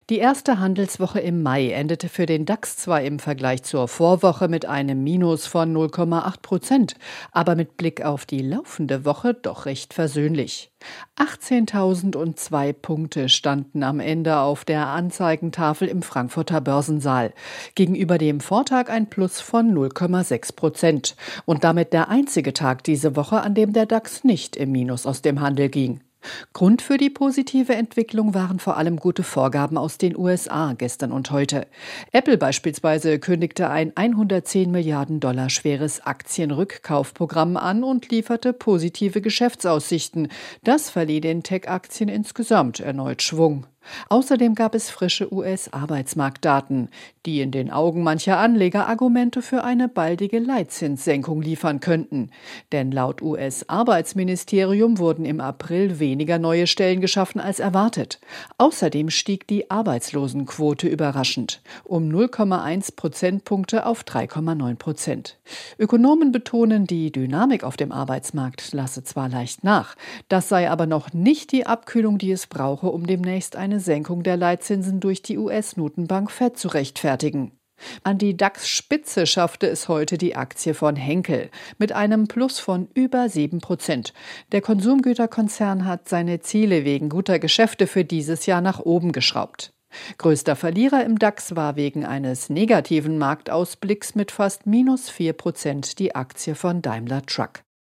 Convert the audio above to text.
Die erste Handelswoche im Mai endete für den DAX zwar im Vergleich zur Vorwoche mit einem Minus von 0,8%, aber mit Blick auf die laufende Woche doch recht versöhnlich. 18.002 Punkte standen am Ende auf der Anzeigentafel im Frankfurter Börsensaal. Gegenüber dem Vortag ein Plus von 0,6% und damit der einzige Tag diese Woche, an dem der DAX nicht im Minus aus dem Handel ging. Grund für die positive Entwicklung waren vor allem gute Vorgaben aus den USA gestern und heute. Apple beispielsweise kündigte ein 110 Milliarden Dollar schweres Aktienrückkaufprogramm an und lieferte positive Geschäftsaussichten. Das verlieh den Tech-Aktien insgesamt erneut Schwung. Außerdem gab es frische US-Arbeitsmarktdaten, die in den Augen mancher Anleger Argumente für eine baldige Leitzinssenkung liefern könnten. Denn laut US-Arbeitsministerium wurden im April weniger neue Stellen geschaffen als erwartet. Außerdem stieg die Arbeitslosenquote überraschend um 0,1 Prozentpunkte auf 3,9%. Ökonomen betonen, die Dynamik auf dem Arbeitsmarkt lasse zwar leicht nach, das sei aber noch nicht die Abkühlung, die es brauche, um demnächst eine Senkung der Leitzinsen durch die US-Notenbank Fed zu rechtfertigen. An die DAX-Spitze schaffte es heute die Aktie von Henkel mit einem Plus von über 7%. Der Konsumgüterkonzern hat seine Ziele wegen guter Geschäfte für dieses Jahr nach oben geschraubt. Größter Verlierer im DAX war wegen eines negativen Marktausblicks mit fast minus 4% die Aktie von Daimler Truck.